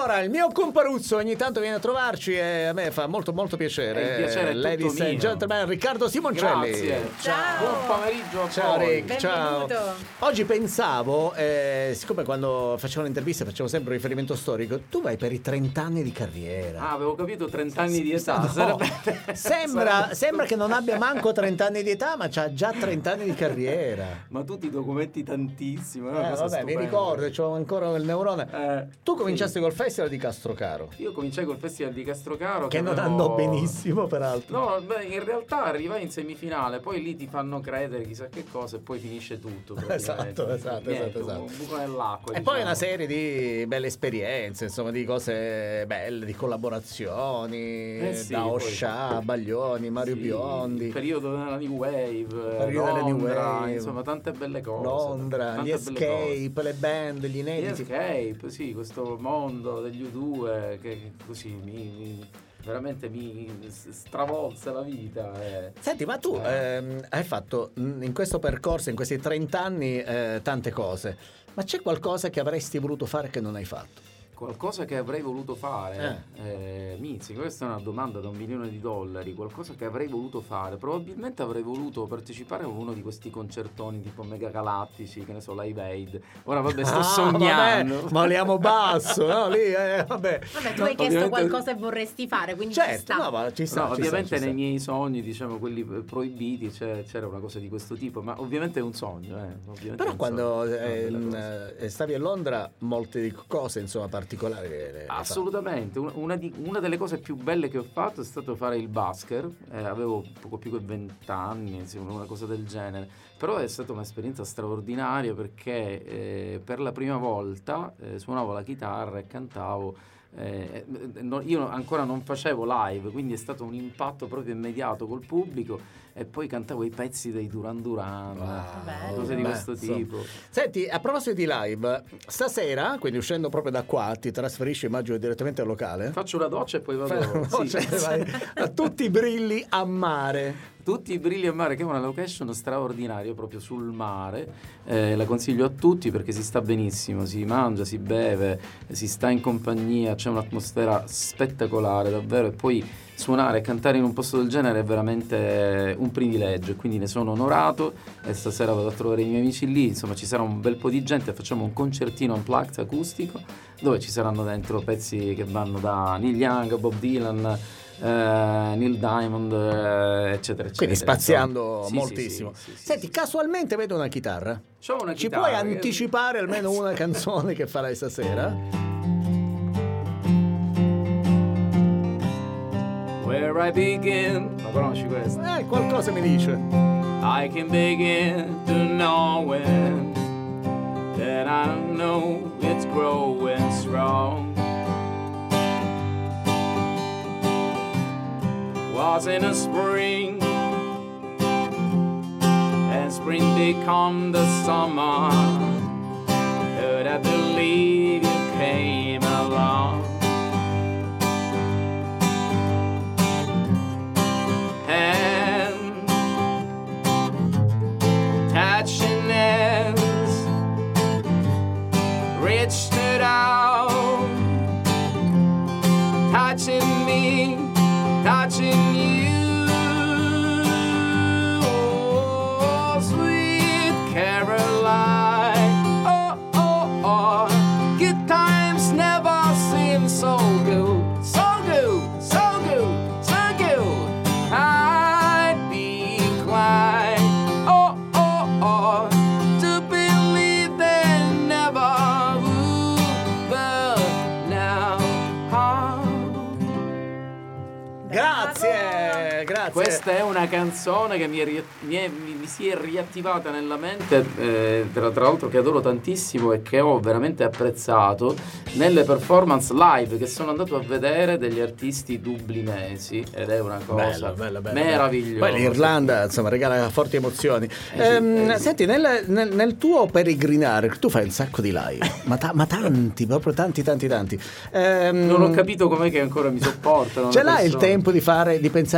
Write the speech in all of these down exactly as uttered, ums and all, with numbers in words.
Allora, il mio comparuzzo ogni tanto viene a trovarci e a me fa molto molto piacere. Il piacere è Ladies tutto and mio. gentlemen, Riccardo Simoncelli. Grazie. Ciao. Buon pomeriggio a Ciao voi. Rick, ciao. Benvenuto. Oggi pensavo, eh, siccome quando facciamo un'intervista facciamo sempre un riferimento storico, tu vai per i trenta anni di carriera. Ah, avevo capito trenta anni di età. No, Sarebbe... sembra, sarebbe- sembra che non abbia manco trenta anni di età, ma c'ha già trenta anni di carriera. Ma tu ti documenti tantissimo. È una Eh, cosa vabbè, mi stupenda. ricordo, c'ho ancora il neurone. Eh, Tu cominciaste sì. col festival di Castrocaro, Io cominciai col festival di Castrocaro. che non avevo- andò benissimo, peraltro. No, beh, in realtà arrivai in semifinale, poi lì ti fanno credere chissà che cosa e poi finisce tutto. praticamente. Esatto, esatto, Niente, esatto, un esatto. buco nell'acqua. E diciamo. poi una serie di belle esperienze, insomma, di cose belle, di collaborazioni, Eh sì, da poi- Oscià, Baglioni, Mario Sì, Biondi, il periodo della New Wave, Periodo della New Londra, Wave. insomma tante belle cose. Londra, tante gli belle cose. Escape, le band, gli Gli inediti. Escape, sì, questo mondo degli U due che così mi, mi- veramente mi stravolse la vita. eh. Senti, ma tu Eh. ehm, hai fatto mh, in questo percorso, in questi trenta anni, eh, tante cose, ma c'è qualcosa che avresti voluto fare che non hai fatto? Qualcosa che avrei voluto fare, eh. Mizzi, questa è una domanda da un milione di dollari. Qualcosa che avrei voluto fare, probabilmente avrei voluto partecipare a uno di questi concertoni tipo mega galattici, che ne so, Live Aid. Ora vabbè, sto Ah, sognando. vabbè, moliamo basso, no? Lì, eh, vabbè. Vabbè, tu No, hai chiesto ovviamente- qualcosa che vorresti fare, quindi ci Certo, sta. no, ma ci sta, No, ci ovviamente sta, ci nei sta. miei sogni, diciamo quelli proibiti, c'è- c'era una cosa di questo tipo, ma ovviamente è un sogno. Eh. Ovviamente è Però un quando sogno. eh, Una bella cosa. eh, stavi a Londra, molte cose insomma particolari le- le hai fatte. Assolutamente, una, una di- una delle cose più belle che ho fatto è stato fare il busker, eh, avevo poco più che venti anni, insomma, una cosa del genere, però è stata un'esperienza straordinaria perché eh, per la prima volta eh, suonavo la chitarra e cantavo. Eh, no- io ancora non facevo live, quindi è stato un impatto proprio immediato col pubblico e poi cantavo i pezzi dei Duran Duran, Bello. cose di Beh, questo insomma. tipo. Senti, a proposito di live, stasera, quindi uscendo proprio da qua, ti trasferisci, immagino, direttamente al locale? Faccio una doccia e poi vado. No, sì. cioè, vai a tutti i brilli a mare. Tutti i brilli a mare, che è una location straordinaria proprio sul mare, eh, la consiglio a tutti perché si sta benissimo, si mangia, si beve, si sta in compagnia, c'è un'atmosfera spettacolare davvero, e poi suonare e cantare in un posto del genere è veramente un privilegio, e quindi ne sono onorato e stasera vado a trovare i miei amici lì, insomma ci sarà un bel po' di gente, facciamo un concertino unplugged acustico dove ci saranno dentro pezzi che vanno da Neil Young, Bob Dylan, eh, Neil Diamond, eh, eccetera eccetera. Quindi spaziando Insomma, sì, moltissimo. sì, sì, sì, sì, Senti, sì. casualmente vedo una chitarra. C'ho una Ci chitarra puoi che- anticipare almeno una canzone che farai stasera? Where I begin. Ma conosci questa? Eh, qualcosa mi dice. I can begin to know it, that I know it's growing strong. Was in a spring, and spring become the summer, but I believe you came along. And touching hands reached it out, touching me, touching you. Oh, sweet Caroline, oh, oh, oh, good times never seem so good, so good, so good, so good. I'd be inclined, oh, oh, oh, to believe they never would, but now, how? Grazie, grazie. Questa è una canzone che mi, è ri- mi, è- mi- mi si è riattivata nella mente, eh, tra, tra l'altro che adoro tantissimo e che ho veramente apprezzato nelle performance live che sono andato a vedere degli artisti dublinesi, ed è una cosa Bello, bello, bello, meravigliosa. Poi l'Irlanda, insomma, regala forti emozioni. sì, Ehm, eh sì. Senti, nel, nel- nel tuo peregrinare, tu fai un sacco di live, ma, ta- ma tanti, proprio tanti, tanti, tanti. Ehm, Non ho capito com'è che ancora mi sopportano. Ce le l'hai il persone. tempo di fare, di pensare anche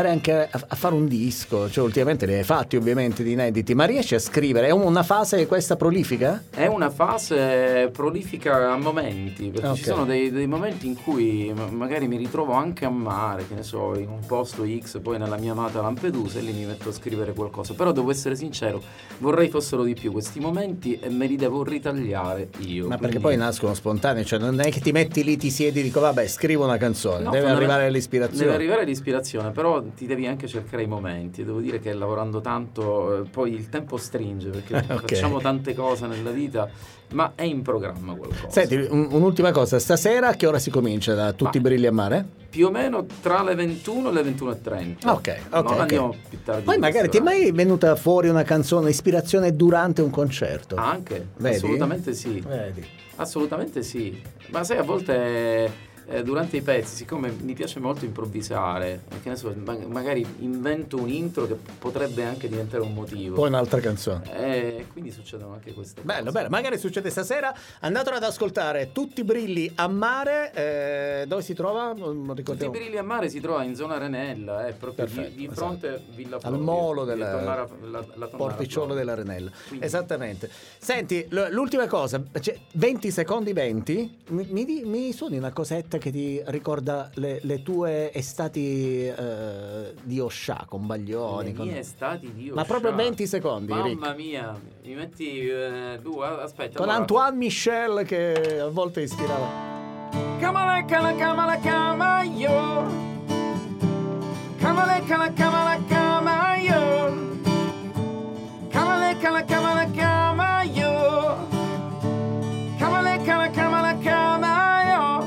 a, a fare un disco, cioè ultimamente ne hai fatti ovviamente di inediti, ma riesci a scrivere? È una fase questa prolifica? È una fase prolifica a momenti, perché Okay. ci sono dei, dei momenti in cui ma- magari mi ritrovo anche a mare, che ne so, in un posto X, poi nella mia amata Lampedusa, e lì mi metto a scrivere qualcosa. Però devo essere sincero, vorrei fossero di più questi momenti e me li devo ritagliare io. Ma perché quindi- poi nascono spontanei, cioè non è che ti metti lì, ti siedi e dico vabbè scrivo una canzone, No, deve fondament- arrivare l'ispirazione. Deve arrivare l'ispirazione, però ti devi anche cercare i momenti. Devo dire che lavorando tanto, eh, poi il tempo stringe, perché Ok. facciamo tante cose nella vita, ma è in programma qualcosa. Senti, un- un'ultima cosa, stasera a che ora si comincia da Tutti i Ma- brilli a mare? Più o meno tra le ventuno e le ventuno e trenta. Ok, ok, Non ok. andiamo più tardi. Poi di magari ti è questo mai venuta fuori una canzone, ispirazione durante un concerto? orario. Anche, Vedi? assolutamente sì. Vedi. Assolutamente sì. Ma sai, a volte eh, durante i pezzi, siccome mi piace molto improvvisare, che ne so, ma- magari invento un intro che potrebbe anche diventare un motivo. Poi un'altra canzone. E quindi succedono anche queste Bello, cose. bello, magari succede stasera. Andatelo ad ascoltare Tutti i brilli a mare. eh, dove si trova? Non Tutti i ricordiamo. brilli a mare si trova in zona Renella, è proprio di, Perfetto, di esatto. fronte a Villa Al Florio, molo di del Tonnara- la- la Tonnara Porticciolo Florio. della Renella. Quindi- Esattamente. Senti, l- l'ultima cosa, cioè, venti secondi venti, mi, mi, di- mi suoni una cosetta che ti ricorda le, le tue estati eh, di Oscià con Baglioni. Le con- mie estati di Ma Oscià. proprio venti secondi, Mamma Rick. mia, mi metti eh, tu, a- aspetta. Con allora. Antoine Michel che a volte ispirava. Camala, cala, camala, cama, io. Camala, cala, camala, cama, io. Camala, cala, camala, cama, io. Camala, cala, camala, cama, io.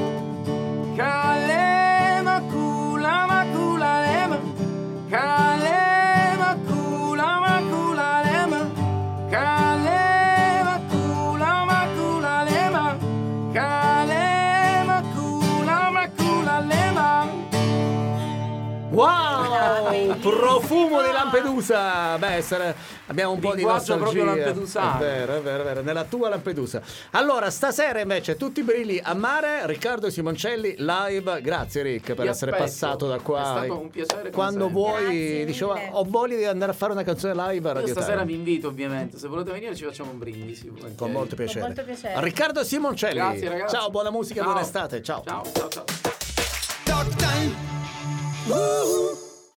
Calema, cula, ma cula, lema. Calema, cula, ma cula, lema. Calema, cula, ma cula, lema. Calema, cula, ma cula, lema. Wow! Profumo di Lampedusa! Beh, essere- abbiamo un po' di Linguaggio nostalgia. proprio lampedusano. È vero, è vero, è vero, nella tua Lampedusa. Allora, stasera invece tutti i brilli a mare, Riccardo Simoncelli live. Grazie Rick per Vi essere aspetto. passato da qua. È stato un piacere Quando come sempre. vuoi, Grazie dicevo, mille. ho voglia di andare a fare una canzone live a Io Radio stasera Time. vi invito ovviamente, se volete venire ci facciamo un brindisi. volentieri. Con molto piacere. Con molto piacere. Riccardo Simoncelli. Grazie ragazzi. Ciao, buona musica, Ciao. buona estate. Ciao. Ciao, ciao, ciao. Dog time. Woo.